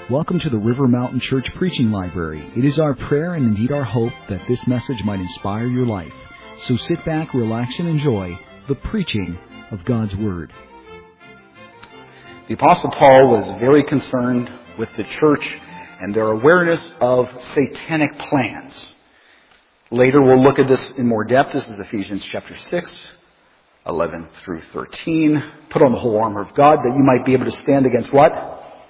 Welcome to the River Mountain Church Preaching Library. It is our prayer and indeed our hope that this message might inspire your life. So sit back, relax, and enjoy the preaching of God's Word. The Apostle Paul was very concerned with the church and their awareness of satanic plans. Later we'll look at this in more depth. This is Ephesians chapter 6, 11 through 13. Put on the whole armor of God that you might be able to stand against what?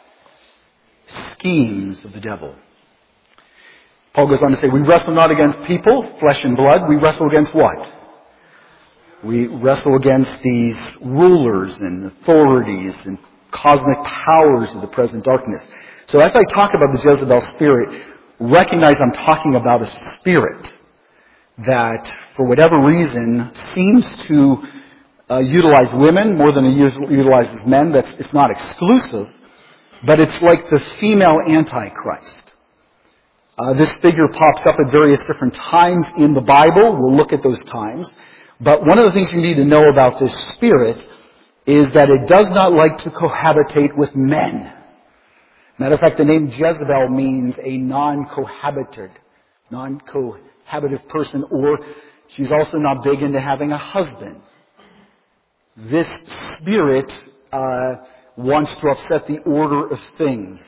Schemes of the devil. Paul goes on to say, we wrestle not against people, flesh and blood. We wrestle against what? We wrestle against these rulers and authorities and cosmic powers of the present darkness. So as I talk about the Jezebel spirit, recognize I'm talking about a spirit that, for whatever reason, seems to utilize women more than it utilizes men. It's not exclusive. But it's like the female Antichrist. This figure pops up at various different times in the Bible. We'll look at those times. But one of the things you need to know about this spirit is that it does not like to cohabitate with men. Matter of fact, the name Jezebel means a non-cohabitive person, or she's also not big into having a husband. This spirit wants to upset the order of things.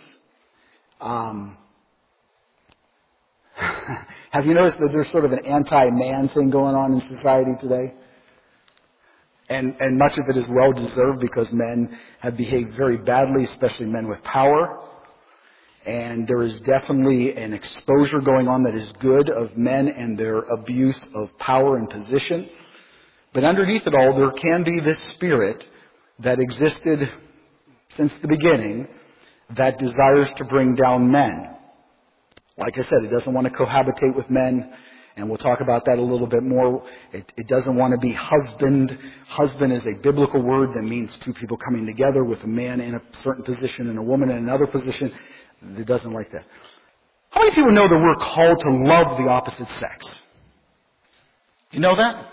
Have you noticed that there's sort of an anti-man thing going on in society today? And much of it is well-deserved because men have behaved very badly, especially men with power. And there is definitely an exposure going on that is good of men and their abuse of power and position. But underneath it all, there can be this spirit that existed since the beginning that desires to bring down men. Like I said, it doesn't want to cohabitate with men, and we'll talk about that a little bit more. It doesn't want to be husband. Husband is a biblical word that means two people coming together with a man in a certain position and a woman in another position. It doesn't like that. How many people know that we're called to love the opposite sex? You know that?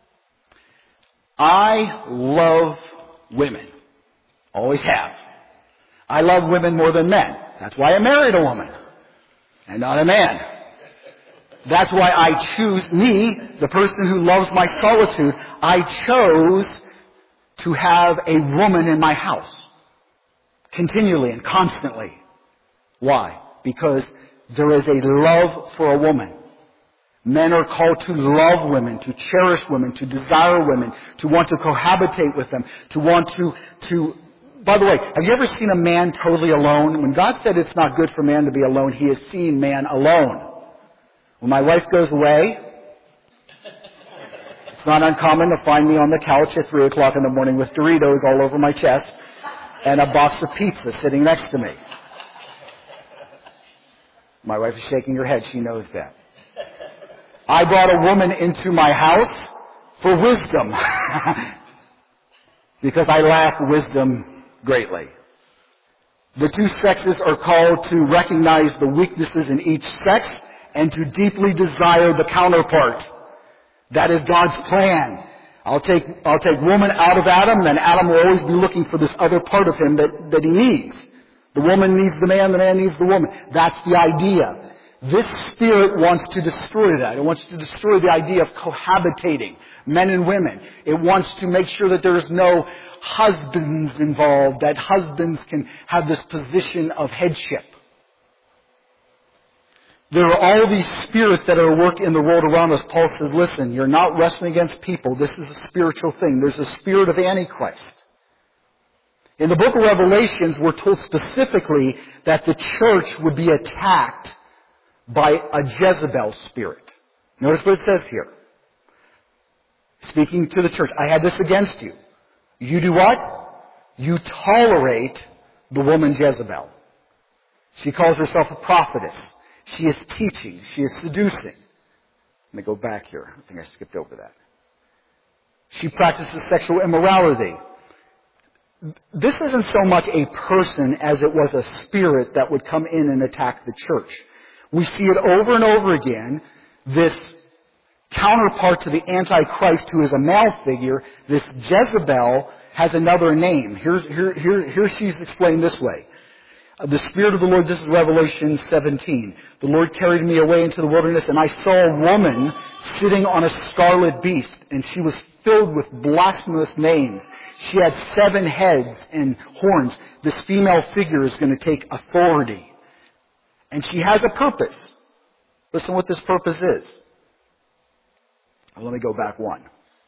I love women. Always have. I love women more than men. That's why I married a woman and not a man. That's why I choose me, the person who loves my solitude. I chose to have a woman in my house continually and constantly. Why? Because there is a love for a woman. Men are called to love women, to cherish women, to desire women, to want to cohabitate with them, to want to. By the way, have you ever seen a man totally alone? When God said it's not good for man to be alone, He has seen man alone. When my wife goes away, it's not uncommon to find me on the couch at 3 o'clock in the morning with Doritos all over my chest and a box of pizza sitting next to me. My wife is shaking her head. She knows that. I brought a woman into my house for wisdom because I lack wisdom greatly. The two sexes are called to recognize the weaknesses in each sex and to deeply desire the counterpart. That is God's plan. I'll take woman out of Adam, then Adam will always be looking for this other part of him that he needs. The woman needs the man needs the woman. That's the idea. This spirit wants to destroy that. It wants to destroy the idea of cohabitating, men and women. It wants to make sure that there is no husbands involved, that husbands can have this position of headship. There are all these spirits that are at work in the world around us. Paul says, listen, you're not wrestling against people. This is a spiritual thing. There's a spirit of Antichrist. In the book of Revelations, we're told specifically that the church would be attacked by a Jezebel spirit. Notice what it says here. Speaking to the church, I had this against you. You do what? You tolerate the woman Jezebel. She calls herself a prophetess. She is teaching. She is seducing. Let me go back here. I think I skipped over that. She practices sexual immorality. This isn't so much a person as it was a spirit that would come in and attack the church. We see it over and over again, this counterpart to the Antichrist who is a male figure, this Jezebel has another name. Here she's explained this way. The Spirit of the Lord, this is Revelation 17. The Lord carried me away into the wilderness, and I saw a woman sitting on a scarlet beast, and she was filled with blasphemous names. She had 7 heads and horns. This female figure is going to take authority. And she has a purpose. Listen what this purpose is. Let me go back one.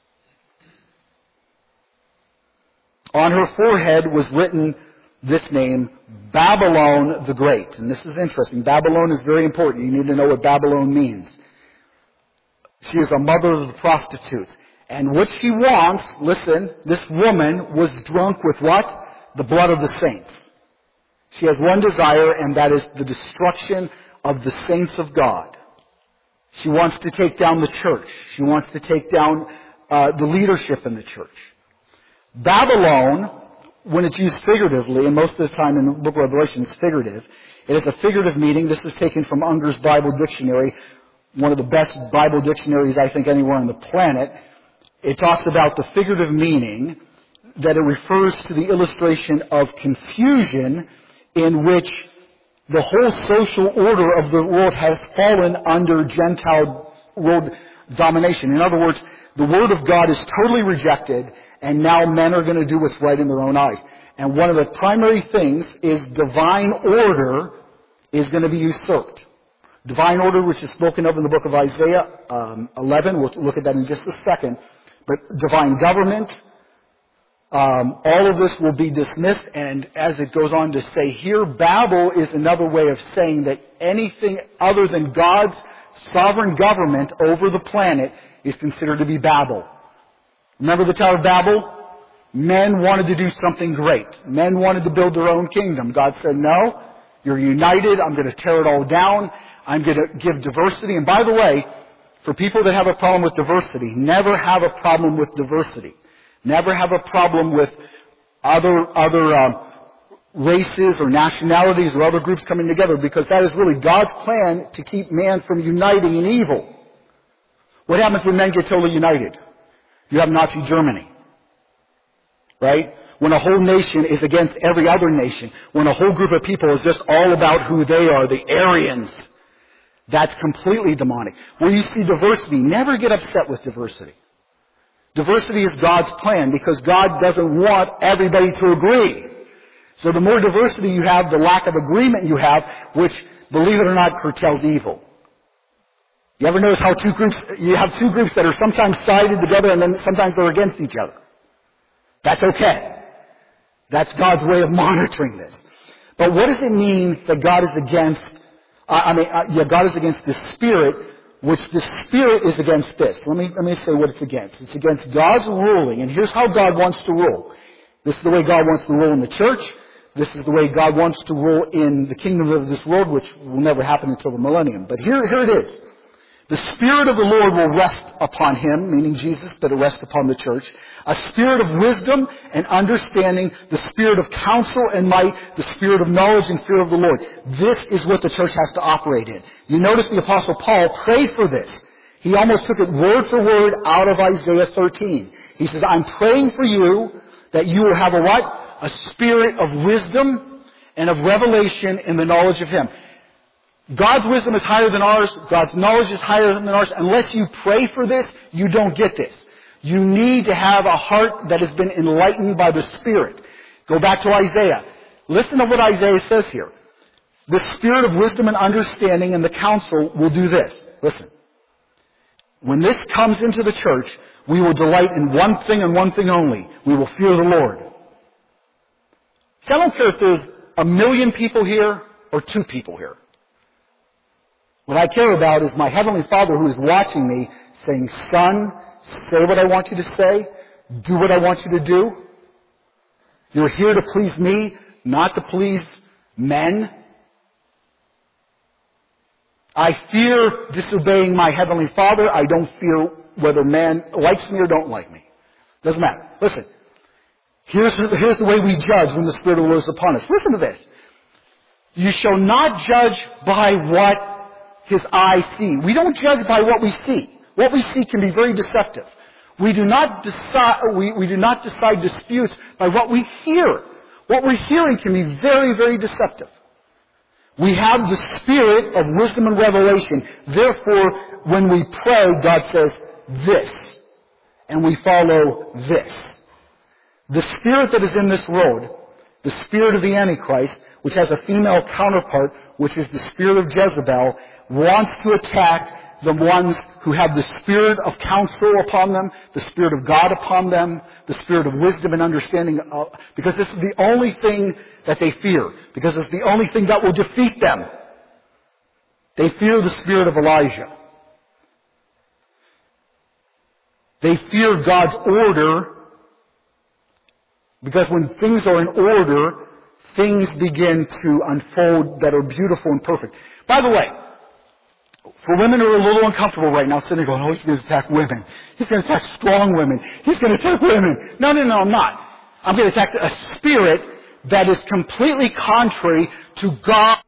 On her forehead was written this name, Babylon the Great. And this is interesting. Babylon is very important. You need to know what Babylon means. She is a mother of the prostitutes. And what she wants, listen, this woman was drunk with what? The blood of the saints. She has one desire, and that is the destruction of the saints of God. She wants to take down the church. She wants to take down the leadership in the church. Babylon, when it's used figuratively, and most of the time in the book of Revelation it's figurative, it is a figurative meaning. This is taken from Unger's Bible Dictionary, one of the best Bible dictionaries I think anywhere on the planet. It talks about the figurative meaning that it refers to the illustration of confusion in which the whole social order of the world has fallen under Gentile world domination. In other words, the Word of God is totally rejected, and now men are going to do what's right in their own eyes. And one of the primary things is divine order is going to be usurped. Divine order, which is spoken of in the book of Isaiah 11. We'll look at that in just a second. But divine government, all of this will be dismissed. And as it goes on to say here, Babel is another way of saying that anything other than God's sovereign government over the planet is considered to be Babel. Remember the Tower of Babel? Men wanted to do something great. Men wanted to build their own kingdom. God said, no, you're united. I'm going to tear it all down. I'm going to give diversity. And by the way, for people that have a problem with diversity, never have a problem with diversity. Never have a problem with other races or nationalities or other groups coming together, because that is really God's plan to keep man from uniting in evil. What happens when men get totally united? You have Nazi Germany. Right? When a whole nation is against every other nation. When a whole group of people is just all about who they are, the Aryans. That's completely demonic. Where you see diversity, never get upset with diversity. Diversity is God's plan, because God doesn't want everybody to agree. So the more diversity you have, the lack of agreement you have, which, believe it or not, curtails evil. You ever notice how you have two groups that are sometimes sided together and then sometimes they're against each other? That's okay. That's God's way of monitoring this. But what does it mean that God is against, God is against the Spirit, which the Spirit is against this? Let me say what it's against. It's against God's ruling, and here's how God wants to rule. This is the way God wants to rule in the church. This is the way God wants to rule in the kingdom of this world, which will never happen until the millennium. But here it is. The Spirit of the Lord will rest upon Him, meaning Jesus, but it rests upon the church. A spirit of wisdom and understanding, the spirit of counsel and might, the spirit of knowledge and fear of the Lord. This is what the church has to operate in. You notice the Apostle Paul prayed for this. He almost took it word for word out of Isaiah 13. He says, I'm praying for you that you will have a what? A spirit of wisdom and of revelation in the knowledge of Him. God's wisdom is higher than ours. God's knowledge is higher than ours. Unless you pray for this, you don't get this. You need to have a heart that has been enlightened by the Spirit. Go back to Isaiah. Listen to what Isaiah says here. The spirit of wisdom and understanding and the counsel will do this. Listen. When this comes into the church, we will delight in one thing and one thing only. We will fear the Lord. See, I don't care if there's 1 million people here or 2 people here. What I care about is my Heavenly Father who is watching me saying, son, say what I want you to say. Do what I want you to do. You're here to please me, not to please men. I fear disobeying my Heavenly Father. I don't fear whether man likes me or don't like me. Doesn't matter. Listen. Here's the way we judge when the Spirit of the Lord is upon us. Listen to this. You shall not judge by what His eyes see. We don't judge by what we see. What we see can be very deceptive. We do not decide disputes by what we hear. What we're hearing can be very, very deceptive. We have the spirit of wisdom and revelation. Therefore, when we pray, God says this. And we follow this. The spirit that is in this world, the spirit of the Antichrist, which has a female counterpart, which is the spirit of Jezebel, wants to attack the ones who have the spirit of counsel upon them, the spirit of God upon them, the spirit of wisdom and understanding, because this is the only thing that they fear, because it's the only thing that will defeat them. They fear the spirit of Elijah. They fear God's order, because when things are in order, things begin to unfold that are beautiful and perfect. By the way, for women who are a little uncomfortable right now, sitting there going, oh, he's going to attack women. He's going to attack strong women. He's going to attack women. No, I'm not. I'm going to attack a spirit that is completely contrary to God.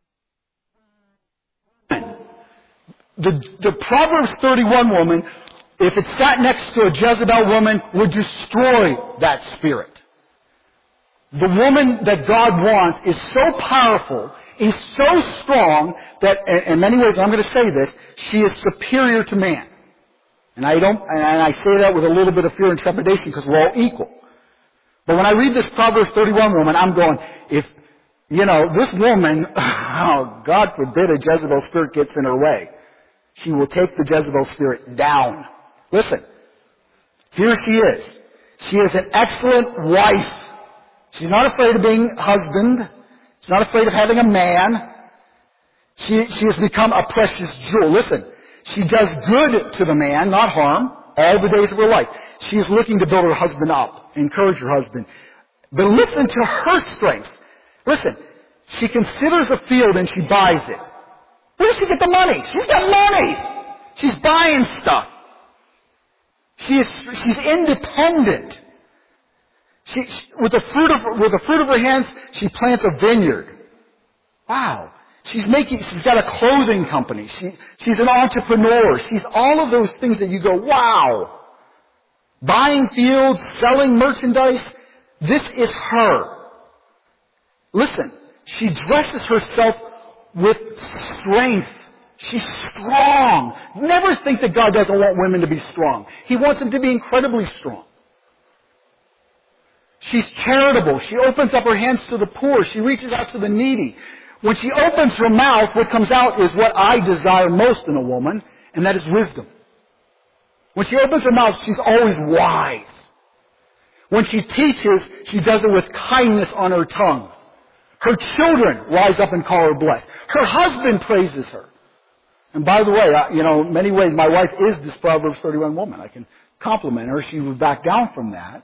The Proverbs 31 woman, if it sat next to a Jezebel woman, would destroy that spirit. The woman that God wants is so powerful, is so strong, that in many ways, I'm going to say this, she is superior to man. And I say that with a little bit of fear and trepidation because we're all equal. But when I read this Proverbs 31 woman, I'm going, this woman, oh, God forbid a Jezebel spirit gets in her way. She will take the Jezebel spirit down. Listen, here she is. She is an excellent wife. She's not afraid of being husband. She's not afraid of having a man. She has become a precious jewel. Listen, she does good to the man, not harm, all the days of her life. She is looking to build her husband up, encourage her husband. But listen to her strengths. Listen, she considers a field and she buys it. Where does she get the money? She's got money. She's buying stuff. She's independent. With the fruit of her hands, she plants a vineyard. Wow. She's got a clothing company. She's an entrepreneur. She's all of those things that you go, wow. Buying fields, selling merchandise. This is her. Listen, she dresses herself with strength. She's strong. Never think that God doesn't want women to be strong. He wants them to be incredibly strong. She's charitable. She opens up her hands to the poor. She reaches out to the needy. When she opens her mouth, what comes out is what I desire most in a woman, and that is wisdom. When she opens her mouth, she's always wise. When she teaches, she does it with kindness on her tongue. Her children rise up and call her blessed. Her husband praises her. And by the way, in many ways, my wife is this Proverbs 31 woman. I can compliment her. She would back down from that.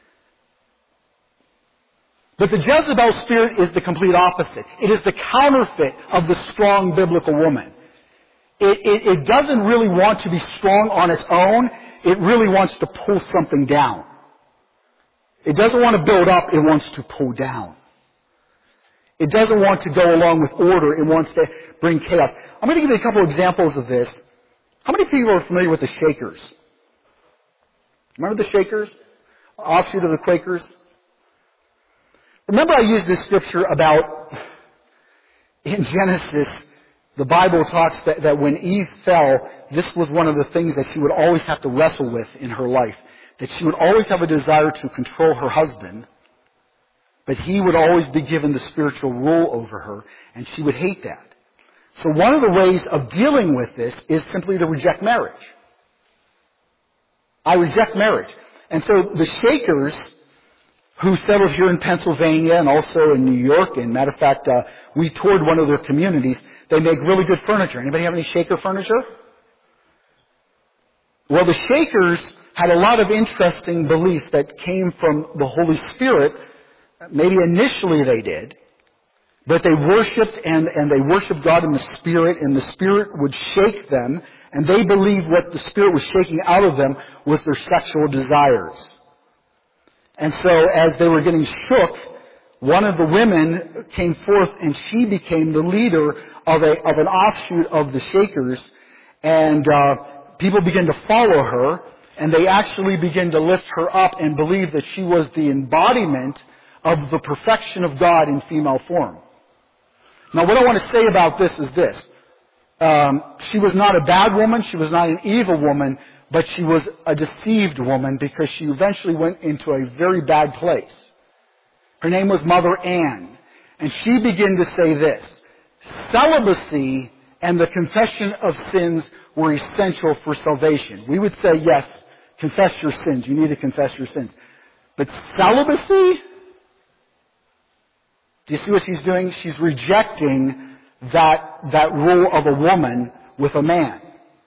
But the Jezebel spirit is the complete opposite. It is the counterfeit of the strong biblical woman. It doesn't really want to be strong on its own. It really wants to pull something down. It doesn't want to build up. It wants to pull down. It doesn't want to go along with order. It wants to bring chaos. I'm going to give you a couple examples of this. How many people are familiar with the Shakers? Remember the Shakers? Offshoot of the Quakers? Remember I used this scripture about, in Genesis, the Bible talks that when Eve fell, this was one of the things that she would always have to wrestle with in her life. That she would always have a desire to control her husband, but he would always be given the spiritual rule over her, and she would hate that. So one of the ways of dealing with this is simply to reject marriage. I reject marriage. And so the Shakers, who settled here in Pennsylvania and also in New York, and matter of fact, we toured one of their communities. They make really good furniture. Anybody have any Shaker furniture? Well, the Shakers had a lot of interesting beliefs that came from the Holy Spirit. Maybe initially they did, but they worshipped and they worshipped God in the Spirit, and the Spirit would shake them, and they believed what the Spirit was shaking out of them was their sexual desires. And so as they were getting shook, one of the women came forth and she became the leader of an offshoot of the Shakers. And people began to follow her, and they actually began to lift her up and believe that she was the embodiment of the perfection of God in female form. Now, what I want to say about this is this. She was not a bad woman. She was not an evil woman. But she was a deceived woman because she eventually went into a very bad place. Her name was Mother Ann. And she began to say this. Celibacy and the confession of sins were essential for salvation. We would say, yes, confess your sins. You need to confess your sins. But celibacy? Do you see what she's doing? She's rejecting that role of a woman with a man.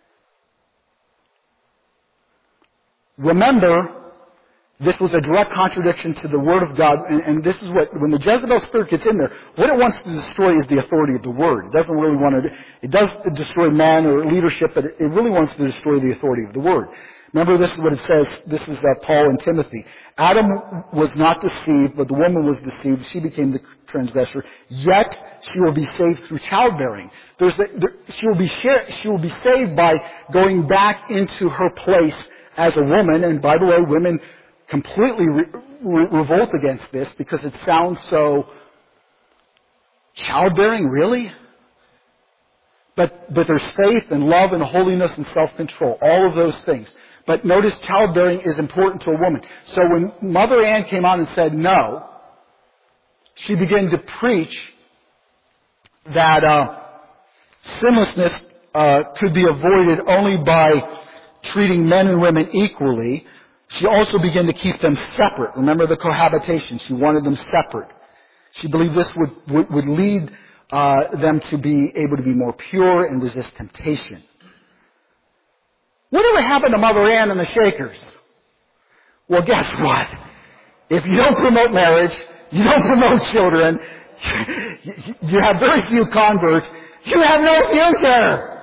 Remember, this was a direct contradiction to the Word of God, and this is what, when the Jezebel spirit gets in there, what it wants to destroy is the authority of the Word. It doesn't really want to, it does destroy man or leadership, but it really wants to destroy the authority of the Word. Remember, this is what it says, this is Paul and Timothy. Adam was not deceived, but the woman was deceived. She became the transgressor. Yet, she will be saved through childbearing. She will be saved by going back into her place as a woman. And by the way, women completely revolt against this because it sounds so childbearing, really? But there's faith and love and holiness and self-control, all of those things. But notice childbearing is important to a woman. So when Mother Ann came out and said no, she began to preach that sinlessness could be avoided only by treating men and women equally. She also began to keep them separate. Remember the cohabitation. She wanted them separate. She believed this would lead them to be able to be more pure and resist temptation. Whatever happened to Mother Ann and the Shakers? Well, guess what? If you don't promote marriage, you don't promote children, you have very few converts, you have no future.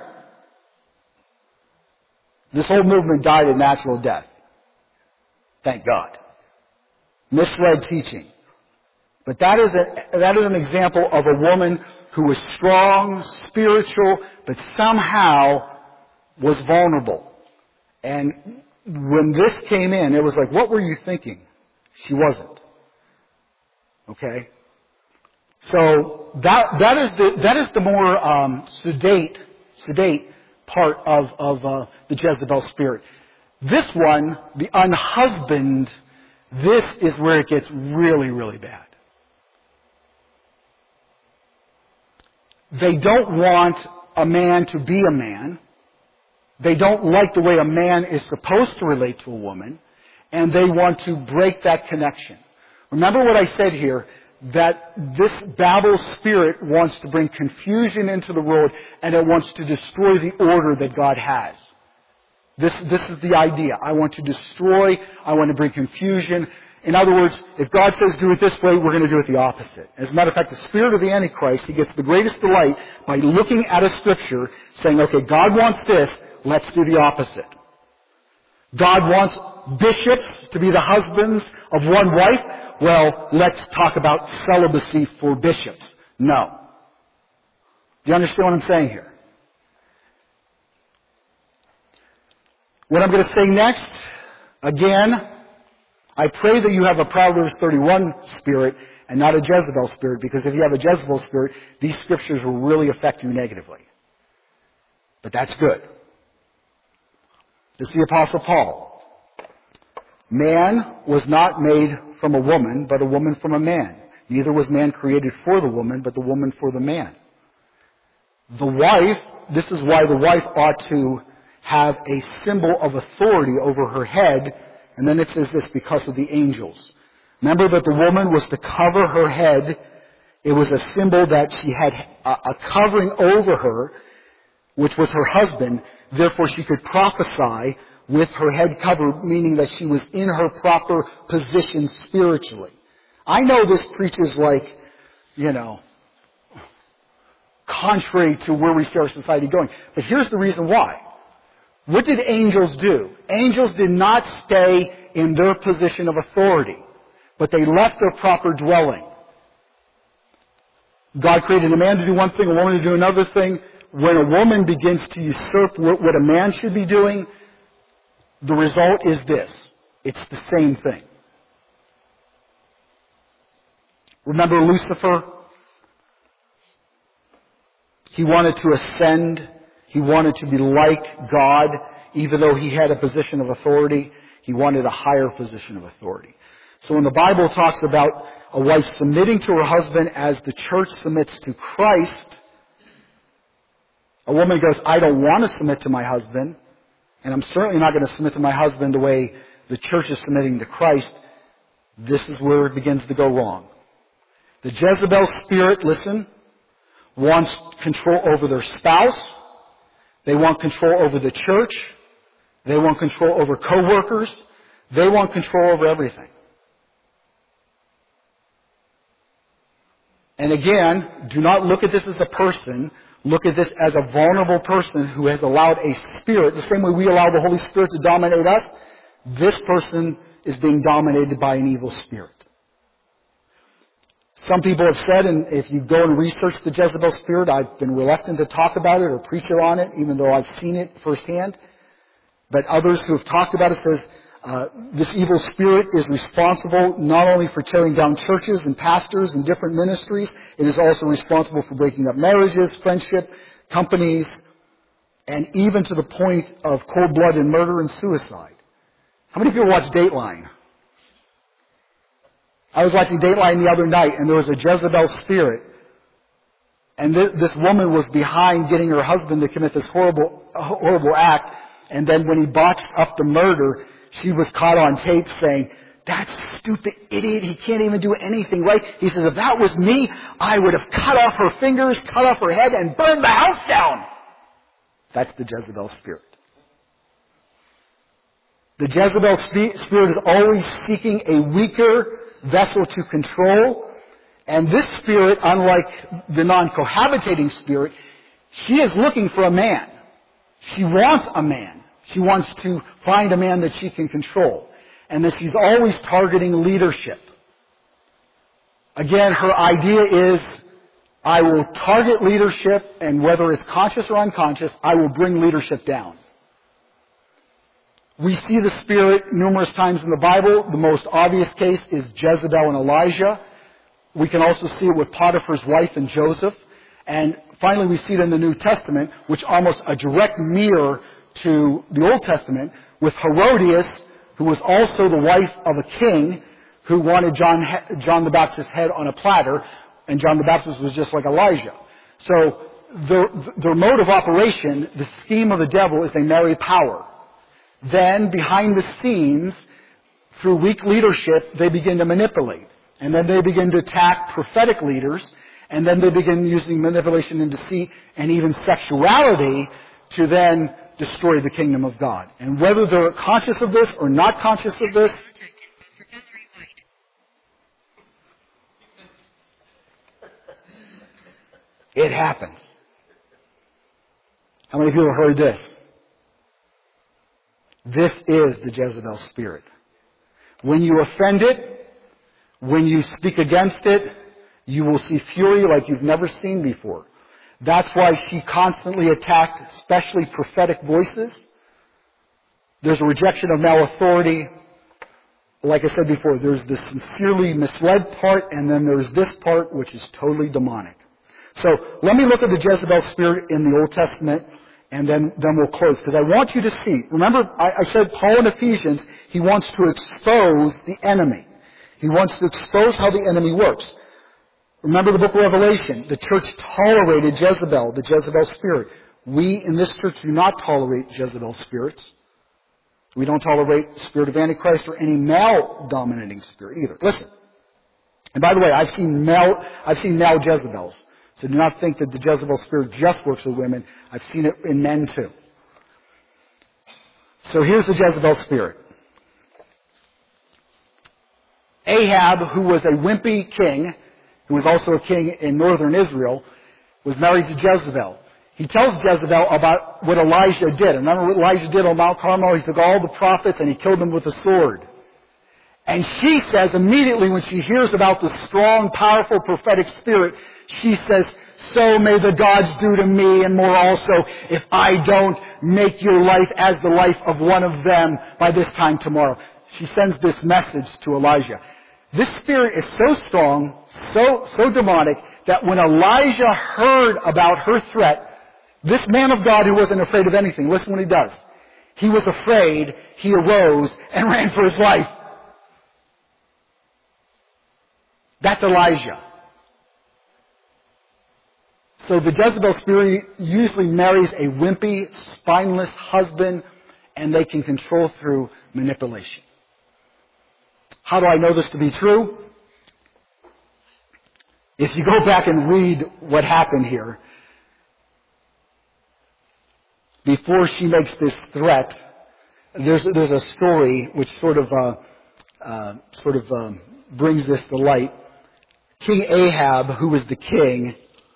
This whole movement died a natural death. Thank God. Misled teaching. But that is an example of a woman who was strong, spiritual, but somehow was vulnerable. And when this came in, it was like, what were you thinking? She wasn't. Okay? So that is the more sedate part of the Jezebel spirit. This one, the unhusband, this is where it gets really, really bad. They don't want a man to be a man. They don't like the way a man is supposed to relate to a woman. And they want to break that connection. Remember what I said here, that this Babel spirit wants to bring confusion into the world and it wants to destroy the order that God has. This is the idea. I want to destroy, I want to bring confusion. In other words, if God says do it this way, we're going to do it the opposite. As a matter of fact, the spirit of the Antichrist, he gets the greatest delight by looking at a scripture, saying, okay, God wants this, let's do the opposite. God wants bishops to be the husbands of one wife. Well, let's talk about celibacy for bishops. No. Do you understand what I'm saying here? What I'm going to say next, again, I pray that you have a Proverbs 31 spirit and not a Jezebel spirit, because if you have a Jezebel spirit, these scriptures will really affect you negatively. But that's good. This is the Apostle Paul. Man was not made from a woman, but a woman from a man. Neither was man created for the woman, but the woman for the man. The wife, this is why the wife ought to have a symbol of authority over her head. And then it says this, because of the angels. Remember that the woman was to cover her head. It was a symbol that she had a covering over her, which was her husband. Therefore, she could prophesy with her head covered, meaning that she was in her proper position spiritually. I know this preaches like, contrary to where we see our society going. But here's the reason why. What did angels do? Angels did not stay in their position of authority, but they left their proper dwelling. God created a man to do one thing, a woman to do another thing. When a woman begins to usurp what a man should be doing, the result is this. It's the same thing. Remember Lucifer? He wanted to ascend. He wanted to be like God. Even though he had a position of authority, he wanted a higher position of authority. So when the Bible talks about a wife submitting to her husband as the church submits to Christ, a woman goes, I don't want to submit to my husband, and I'm certainly not going to submit to my husband the way the church is submitting to Christ. This is where it begins to go wrong. The Jezebel spirit, listen, wants control over their spouse. They want control over the church. They want control over co-workers. They want control over everything. And again, do not look at this as a person. Look at this as a vulnerable person who has allowed a spirit, the same way we allow the Holy Spirit to dominate us, this person is being dominated by an evil spirit. Some people have said, and if you go and research the Jezebel spirit, I've been reluctant to talk about it or preach on it, even though I've seen it firsthand. But others who have talked about it says this evil spirit is responsible not only for tearing down churches and pastors and different ministries, it is also responsible for breaking up marriages, friendship, companies, and even to the point of cold-blooded murder and suicide. How many people watch Dateline? I was watching Dateline the other night, and there was a Jezebel spirit. And this woman was behind getting her husband to commit this horrible act. And then when he botched up the murder, she was caught on tape saying, that stupid idiot, he can't even do anything right. He says, if that was me, I would have cut off her fingers, cut off her head, and burned the house down. That's the Jezebel spirit. The Jezebel spirit is always seeking a weaker vessel to control. And this spirit, unlike the non-cohabitating spirit, she is looking for a man. She wants a man. She wants to find a man that she can control. And that she's always targeting leadership. Again, her idea is, I will target leadership, and whether it's conscious or unconscious, I will bring leadership down. We see the spirit numerous times in the Bible. The most obvious case is Jezebel and Elijah. We can also see it with Potiphar's wife and Joseph. And finally, we see it in the New Testament, which almost a direct mirror to the Old Testament, with Herodias, who was also the wife of a king who wanted John the Baptist's head on a platter, and John the Baptist was just like Elijah. So their mode of operation, the scheme of the devil, is they marry power. Then, behind the scenes, through weak leadership, they begin to manipulate. And then they begin to attack prophetic leaders. And then they begin using manipulation and deceit and even sexuality to then destroy the kingdom of God. And whether they're conscious of this or not conscious of this, it happens. How many people have heard this? This is the Jezebel spirit. When you offend it, when you speak against it, you will see fury like you've never seen before. That's why she constantly attacked, especially prophetic voices. There's a rejection of male authority. Like I said before, there's the sincerely misled part, and then there's this part, which is totally demonic. So let me look at the Jezebel spirit in the Old Testament, and then we'll close. Because I want you to see. Remember, I said Paul in Ephesians, he wants to expose the enemy. He wants to expose how the enemy works. Remember the book of Revelation. The church tolerated Jezebel, the Jezebel spirit. We in this church do not tolerate Jezebel spirits. We don't tolerate the spirit of Antichrist or any male-dominating spirit either. Listen. And by the way, I've seen male Jezebels. So do not think that the Jezebel spirit just works with women. I've seen it in men too. So here's the Jezebel spirit. Ahab, who was a wimpy king, who was also a king in northern Israel, was married to Jezebel. He tells Jezebel about what Elijah did. Remember what Elijah did on Mount Carmel? He took all the prophets and he killed them with a sword. And she says immediately when she hears about the strong, powerful prophetic spirit, she says, so may the gods do to me and more also if I don't make your life as the life of one of them by this time tomorrow. She sends this message to Elijah. This spirit is so strong, so demonic, that when Elijah heard about her threat, this man of God who wasn't afraid of anything, listen what he does. He was afraid, he arose, and ran for his life. That's Elijah. So the Jezebel spirit usually marries a wimpy, spineless husband, and they can control through manipulation. How do I know this to be true? If you go back and read what happened here, before she makes this threat, there's a story which sort of brings this to light. King Ahab, who was the king,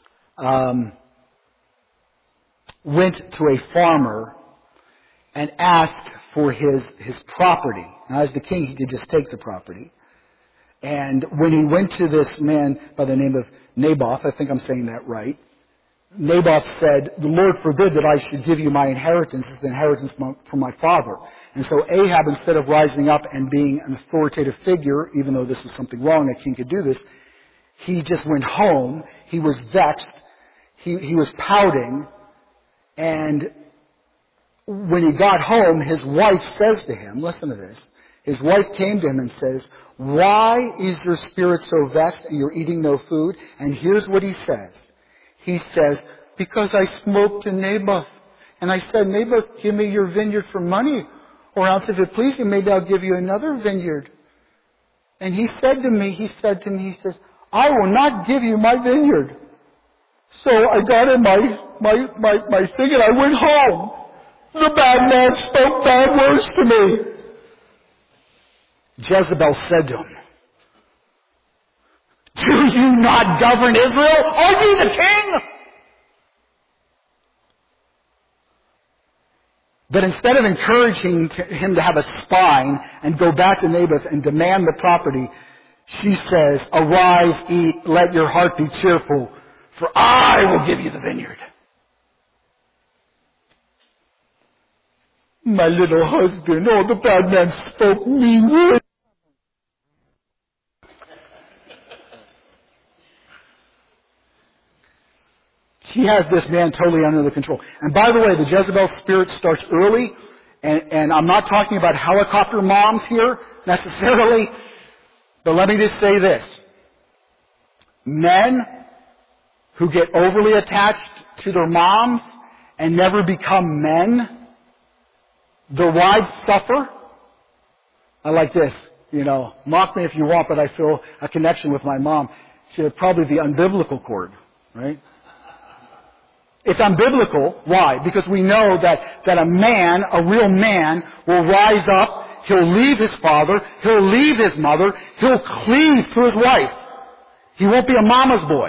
went to a farmer and asked for his property. Now, as the king, he could just take the property. And when he went to this man by the name of Naboth, I think I'm saying that right, Naboth said, "The Lord forbid that I should give you my inheritance as the inheritance from my father." And so Ahab, instead of rising up and being an authoritative figure, even though this was something wrong, a king could do this, he just went home. He was vexed. He was pouting. And when he got home, his wife says to him, listen to this, his wife came to him and says, "Why is your spirit so vexed and you're eating no food?" And here's what he says. He says, "Because I spoke to Naboth. And I said, 'Naboth, give me your vineyard for money. Or else if it please you, maybe I'll give you another vineyard.' And he said to me, he says, 'I will not give you my vineyard.' So I got in my thing and I went home. The bad man spoke bad words to me." Jezebel said to him, "Do you not govern Israel? Are you the king?" But instead of encouraging him to have a spine and go back to Naboth and demand the property, she says, "Arise, eat, let your heart be cheerful, for I will give you the vineyard." "My little husband, oh, the bad man spoke mean words." She has this man totally under the control. And by the way, the Jezebel spirit starts early, and I'm not talking about helicopter moms here necessarily, but let me just say this. Men who get overly attached to their moms and never become men, their wives suffer. I like this, mock me if you want, but I feel a connection with my mom. She's probably the umbilical cord, right? It's unbiblical. Why? Because we know that a man, a real man, will rise up, he'll leave his father, he'll leave his mother, he'll cleave to his wife. He won't be a mama's boy.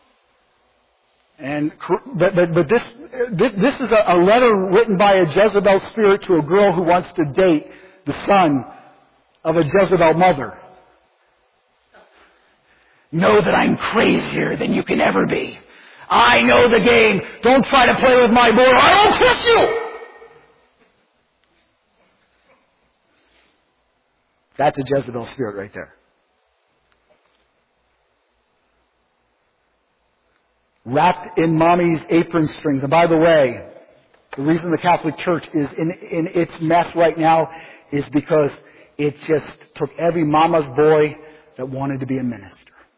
But this is a letter written by a Jezebel spirit to a girl who wants to date the son of a Jezebel mother. Know that I'm crazier than you can ever be. I know the game. Don't try to play with my boy. I don't trust you. That's a Jezebel spirit right there. Wrapped in mommy's apron strings. And by the way, the reason the Catholic Church is in its mess right now is because it just took every mama's boy that wanted to be a minister.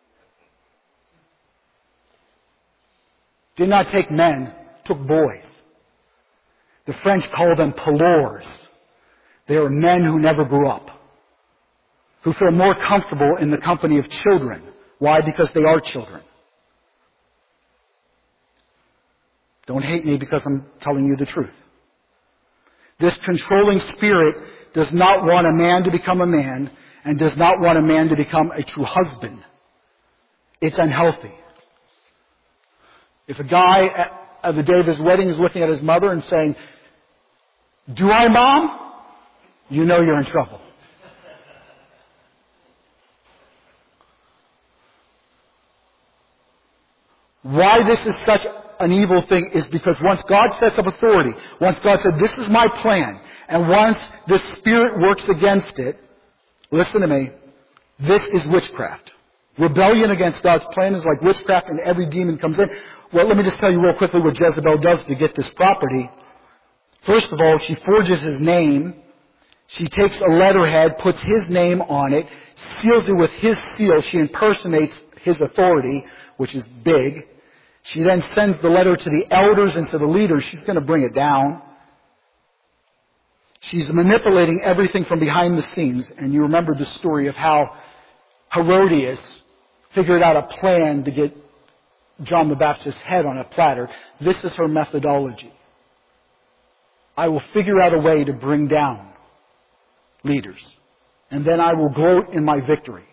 Did not take men, took boys. The French call them palours. They are men who never grew up, who feel more comfortable in the company of children. Why? Because they are children. Don't hate me because I'm telling you the truth. This controlling spirit does not want a man to become a man and does not want a man to become a true husband. It's unhealthy. If a guy at the day of his wedding is looking at his mother and saying, "Do I, Mom?" you know you're in trouble. Why this is such an evil thing is because once God sets up authority, once God said, "This is my plan," and once the spirit works against it, listen to me, This is witchcraft. Rebellion against God's plan is like witchcraft, and every demon comes in. Well, let me just tell you real quickly what Jezebel does to get this property. First of all, she forges his name. She takes a letterhead, puts his name on it, seals it with his seal. She impersonates his authority, which is big. She then sends the letter to the elders and to the leaders. She's going to bring it down. She's manipulating everything from behind the scenes. And you remember the story of how Herodias figured out a plan to get John the Baptist's head on a platter. This is her methodology. I will figure out a way to bring down leaders. And then I will gloat in my victory.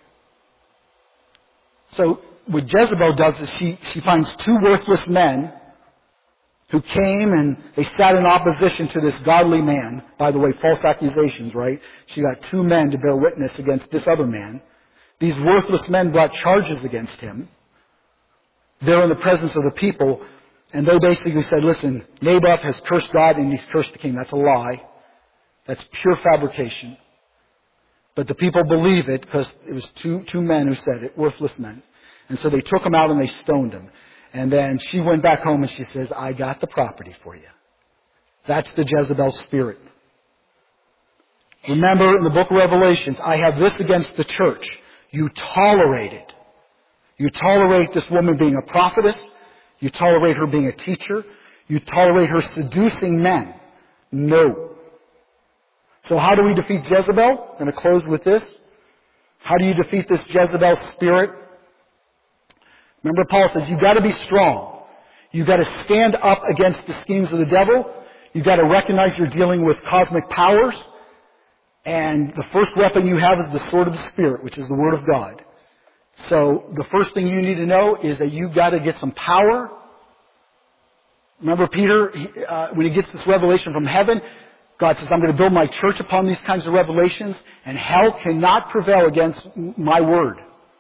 So what Jezebel does is she finds two worthless men who came and they sat in opposition to this godly man. By the way, false accusations, right? She got two men to bear witness against this other man. These worthless men brought charges against him. They're in the presence of the people, and they basically said, listen, Naboth has cursed God and he's cursed the king. That's a lie. That's pure fabrication. But the people believe it because it was two men who said it, worthless men. And so they took him out and they stoned him. And then she went back home and she says, I got the property for you. That's the Jezebel spirit. Remember in the book of Revelations, I have this against the church. You tolerate it. You tolerate this woman being a prophetess. You tolerate her being a teacher. You tolerate her seducing men. No. So how do we defeat Jezebel? I'm going to close with this. How do you defeat this Jezebel spirit? Remember Paul says you've got to be strong. You've got to stand up against the schemes of the devil. You've got to recognize you're dealing with cosmic powers. And the first weapon you have is the sword of the Spirit, which is the Word of God. So the first thing you need to know is that you've got to get some power. Remember Peter, when he gets this revelation from heaven, God says, I'm going to build my church upon these kinds of revelations, and hell cannot prevail against my word.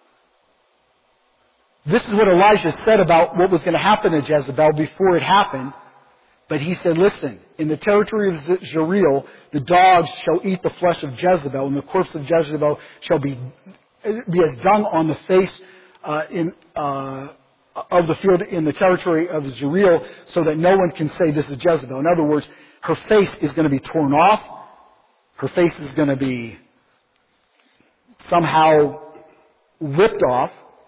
This is what Elijah said about what was going to happen to Jezebel before it happened. But he said, listen, in the territory of Jezreel, the dogs shall eat the flesh of Jezebel, and the corpse of Jezebel shall be as dung on the face of the field in the territory of Jezreel, so that no one can say this is Jezebel. In other words, her face is going to be torn off. Her face is going to be somehow ripped off.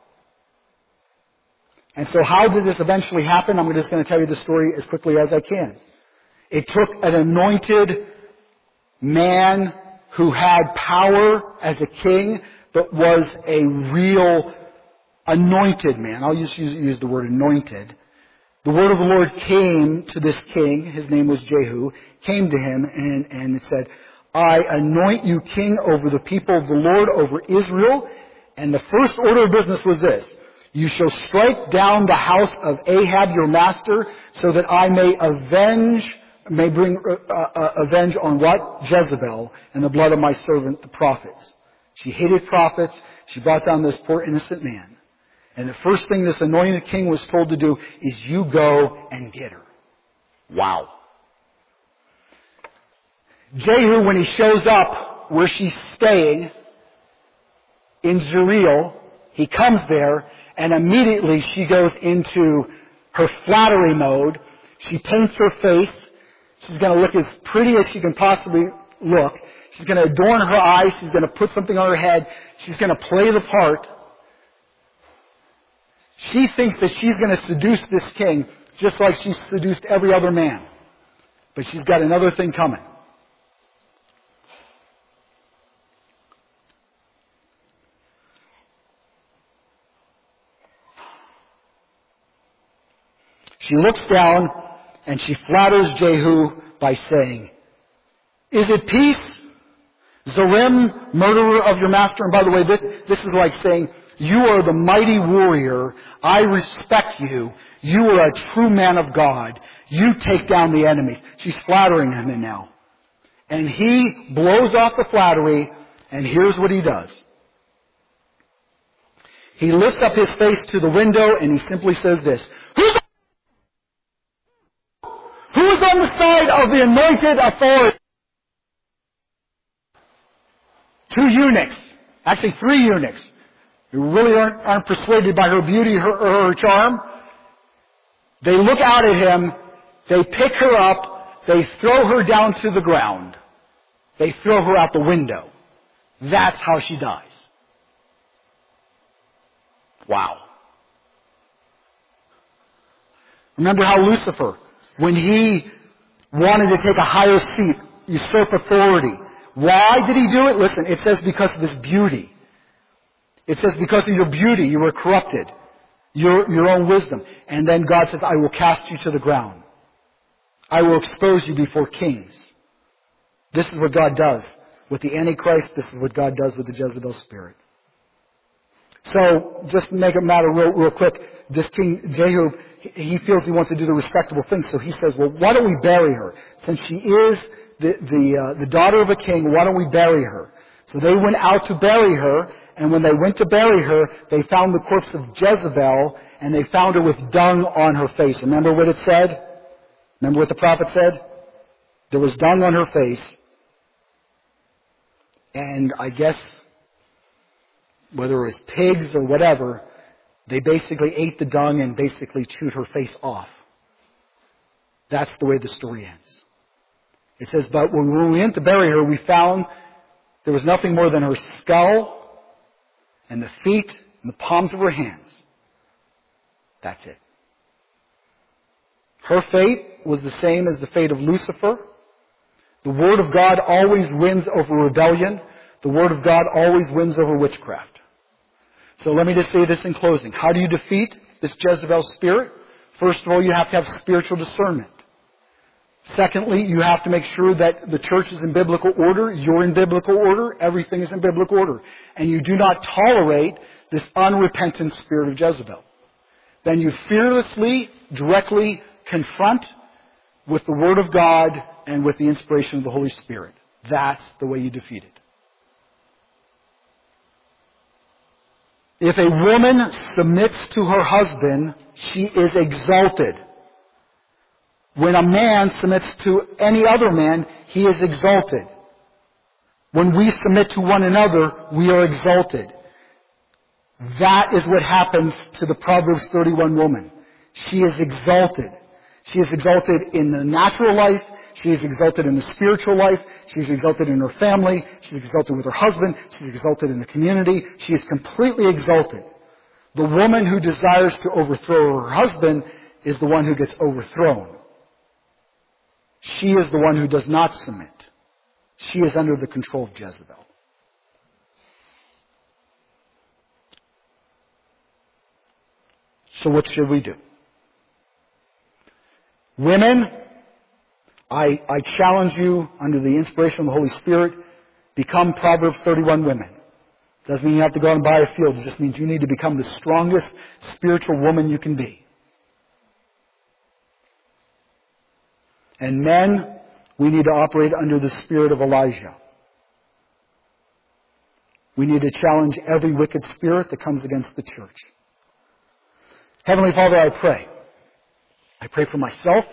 And so how did this eventually happen? I'm just going to tell you the story as quickly as I can. It took an anointed man who had power as a king, but was a real anointed man. I'll just use the word anointed. The word of the Lord came to this king. His name was Jehu. Came to him and it said, I anoint you king over the people of the Lord, over Israel. And the first order of business was this. You shall strike down the house of Ahab your master, so that I may bring avenge on what? Jezebel and the blood of my servant the prophets. She hated prophets. She brought down this poor innocent man. And the first thing this anointed king was told to do is you go and get her. Wow. Jehu, when he shows up where she's staying in Jezreel, he comes there, and immediately she goes into her flattery mode. She paints her face. She's going to look as pretty as she can possibly look. She's going to adorn her eyes. She's going to put something on her head. She's going to play the part. She thinks that she's going to seduce this king just like she's seduced every other man. But she's got another thing coming. She looks down and she flatters Jehu by saying, is it peace? Zerim, murderer of your master. And by the way, this is like saying, you are the mighty warrior. I respect you. You are a true man of God. You take down the enemies. She's flattering him now. And he blows off the flattery, and here's what he does. He lifts up his face to the window and he simply says this, Who is on the side of the anointed authority? Two eunuchs. Actually, 3 eunuchs who really aren't persuaded by her beauty or her charm. They look out at him, they pick her up, they throw her down to the ground. They throw her out the window. That's how she dies. Wow. Remember how Lucifer, when he wanted to take a higher seat, usurp authority. Why did he do it? Listen, it says because of his beauty. It says because of your beauty you were corrupted. Your own wisdom. And then God says, I will cast you to the ground. I will expose you before kings. This is what God does with the Antichrist. This is what God does with the Jezebel spirit. So, just to make it matter real quick, this King Jehu, he feels he wants to do the respectable thing. So he says, well, why don't we bury her? Since she is the daughter of a king, why don't we bury her? So they went out to bury her, and when they went to bury her, they found the corpse of Jezebel, and they found her with dung on her face. Remember what it said? Remember what the prophet said? There was dung on her face. And I guess, whether it was pigs or whatever, they basically ate the dung and basically chewed her face off. That's the way the story ends. It says, but when we went to bury her, we found there was nothing more than her skull and the feet and the palms of her hands. That's it. Her fate was the same as the fate of Lucifer. The Word of God always wins over rebellion. The Word of God always wins over witchcraft. So let me just say this in closing. How do you defeat this Jezebel spirit? First of all, you have to have spiritual discernment. Secondly, you have to make sure that the church is in biblical order, you're in biblical order, everything is in biblical order. And you do not tolerate this unrepentant spirit of Jezebel. Then you fearlessly, directly confront with the Word of God and with the inspiration of the Holy Spirit. That's the way you defeat it. If a woman submits to her husband, she is exalted. When a man submits to any other man, he is exalted. When we submit to one another, we are exalted. That is what happens to the Proverbs 31 woman. She is exalted. She is exalted in the natural life. She is exalted in the spiritual life. She is exalted in her family. She is exalted with her husband. She is exalted in the community. She is completely exalted. The woman who desires to overthrow her husband is the one who gets overthrown. She is the one who does not submit. She is under the control of Jezebel. So what should we do? Women, I challenge you under the inspiration of the Holy Spirit, become Proverbs 31 women. Doesn't mean you have to go out and buy a field. It just means you need to become the strongest spiritual woman you can be. And men, we need to operate under the spirit of Elijah. We need to challenge every wicked spirit that comes against the church. Heavenly Father, I pray. I pray for myself.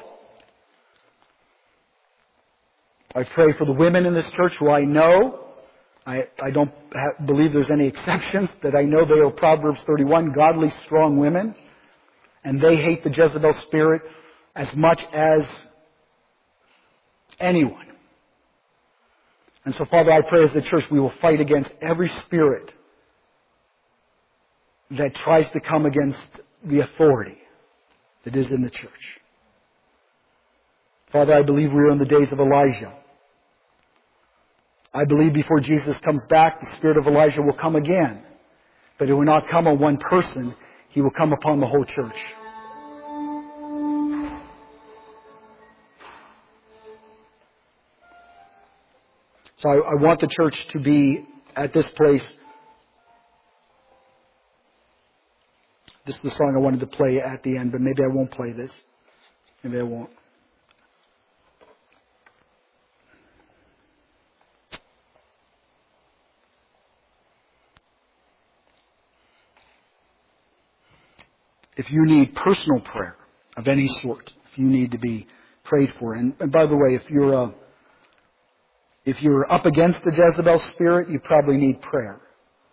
I pray for the women in this church who I know. I don't believe there's any exception, that I know they are Proverbs 31, godly, strong women. And they hate the Jezebel spirit as much as anyone. And so, Father, I pray as a church we will fight against every spirit that tries to come against the authority that is in the church. Father, I believe we are in the days of Elijah. I believe before Jesus comes back, the spirit of Elijah will come again. But it will not come on one person. He will come upon the whole church. So I want the church to be at this place. This is the song I wanted to play at the end, but maybe I won't play this. Maybe I won't. If you need personal prayer of any sort, if you need to be prayed for, and by the way, if you're up against the Jezebel spirit, you probably need prayer.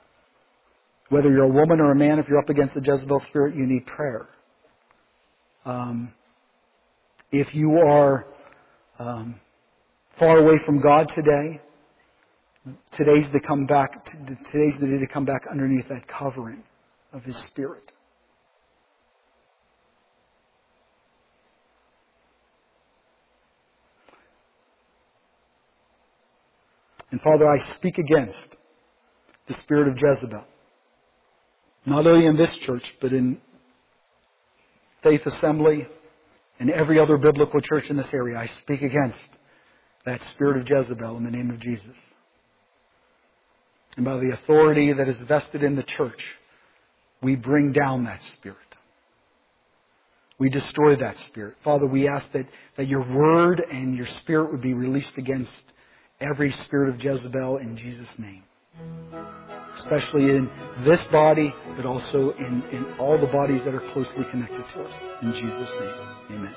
Whether you're a woman or a man, if you're up against the Jezebel spirit, you need prayer. If you are far away from God today, today's the day to come back underneath that covering of His Spirit. And Father, I speak against the spirit of Jezebel. Not only in this church, but in Faith Assembly and every other biblical church in this area. I speak against that spirit of Jezebel in the name of Jesus. And by the authority that is vested in the church, we bring down that spirit. We destroy that spirit. Father, we ask that your word and your spirit would be released against every spirit of Jezebel in Jesus' name. Especially in this body, but also in all the bodies that are closely connected to us. In Jesus' name, amen.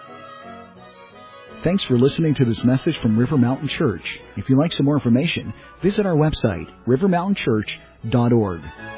Thanks for listening to this message from River Mountain Church. If you'd like some more information, visit our website, rivermountainchurch.org.